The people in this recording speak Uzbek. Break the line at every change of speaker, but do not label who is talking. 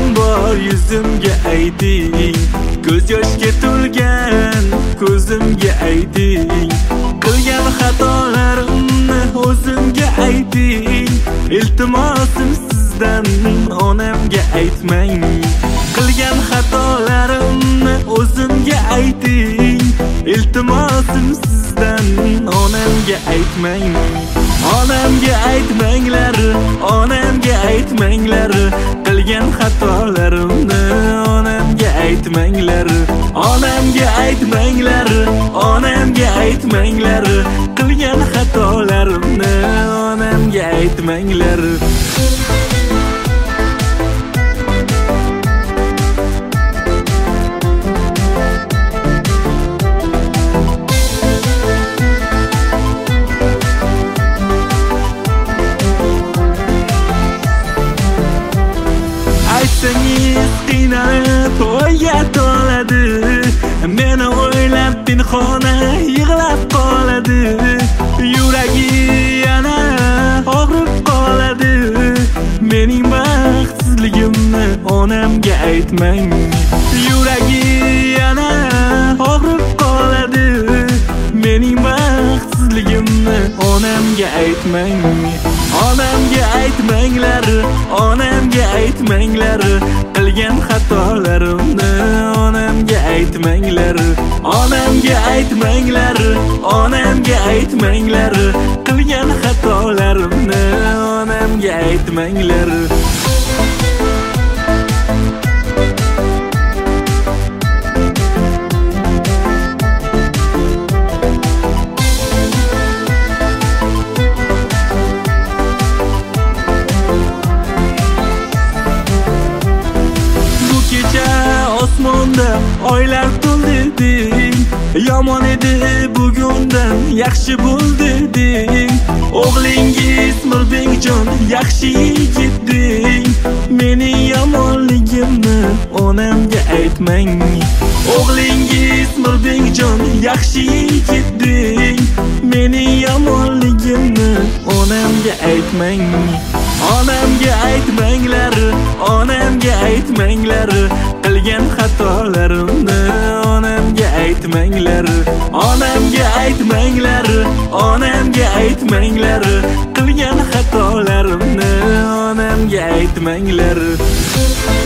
bor yuzimga ayting, ko'z yoshga to'lgan ko'zimga ayting, qilgan xatolarimni o'zimga ayting, iltimosim sizdan onamga aytmang, qilgan xatolarimni o'zimga ayting, iltimosim sizdan onamga aytmang. Onamga aytmanglar, onamga aytmanglar, qilgan xatolarimni onamga aytmanglar. Onamga aytmanglar, onamga aytmanglar, qilgan xatolarimni onamga aytmanglar. Aytsangiz qiynalib o'yga to'ladi, meni o'ylab pinhona yig'lab qoladi, yuragi yana og'rib qoladi. Mening baxtsizligimni onamga aytmang, yuragi yana og'rib qoladi. Mening baxtsizligimni onamga aytmang. Onamga aytmanglar, onamga aytmanglar, qilgan xatolarimni onamga aytmanglar. Onamga aytmanglar, onamga aytmanglar, qilgan xatolarimni onamga aytmanglar. Osmonda oylar to'ldi deng, yomon edi bugundan yaxshi bo'ldi deng. O'g'lingiz Mirbekjon yaxshi yigit deng, mening yomonligimni onamga aytmang. O'g'lingiz Mirbekjon yaxshi yigit deng, mening yomonligimni onamga aytmang. Onamga aytmanglar, onamga aytmanglar, qilgan xatolarimni onamga aytmanglar. Onamga aytmanglar, onamga aytmanglar, qilgan xatolarimni onamga aytmanglar.